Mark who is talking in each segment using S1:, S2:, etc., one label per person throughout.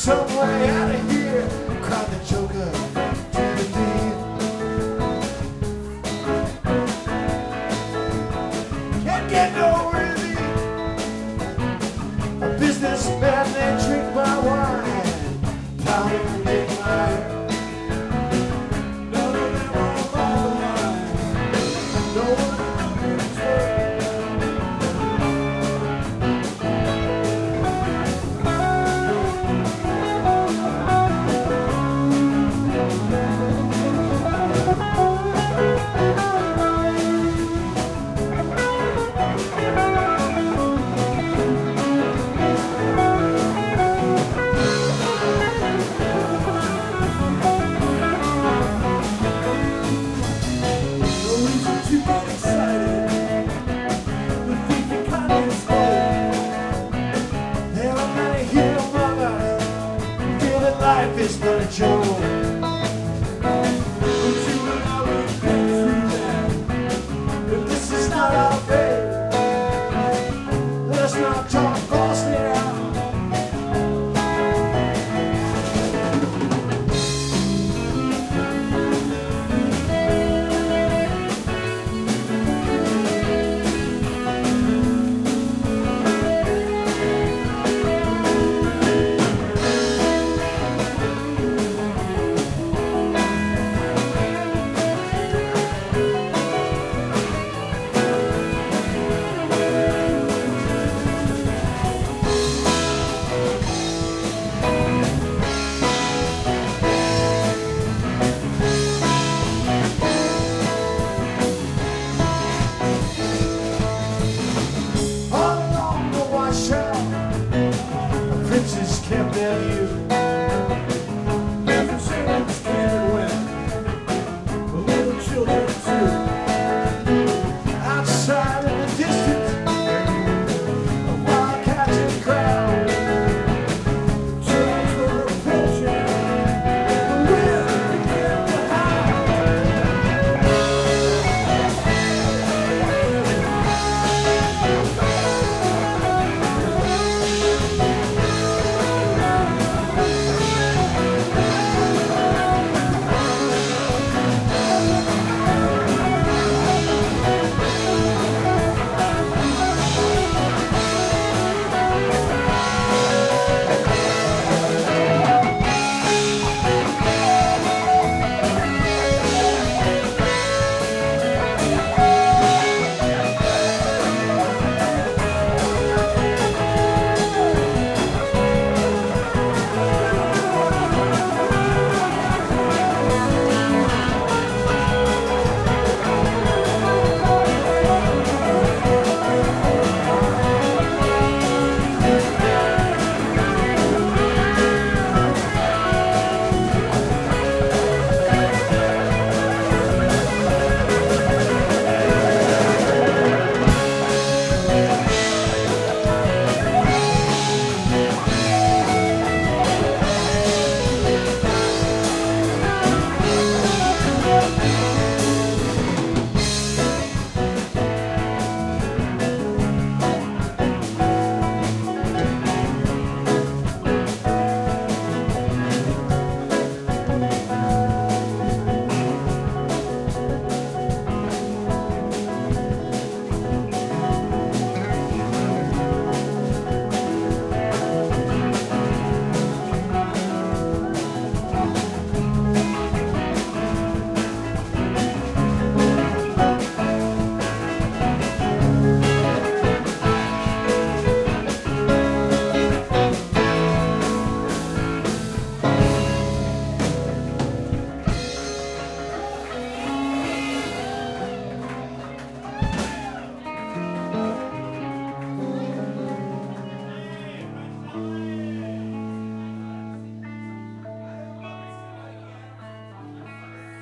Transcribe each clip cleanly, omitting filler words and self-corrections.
S1: some way out of here, cried the Joker to the dean. Can't get no relief. A businessman, they drink my wine, plowing and make my hair. None of them are mine. No one knows where. Life is but a joke. But you and I will get through that. But this is not our fate. Let's not talk falsely out. Kept their view. Every children's came and went. The little children too. Outside in the distance, a wild catching crowd. Children were approaching. The wind began to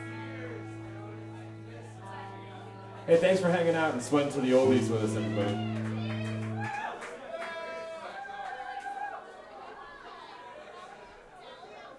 S2: Hey, thanks for hanging out and sweating to the oldies with us, everybody.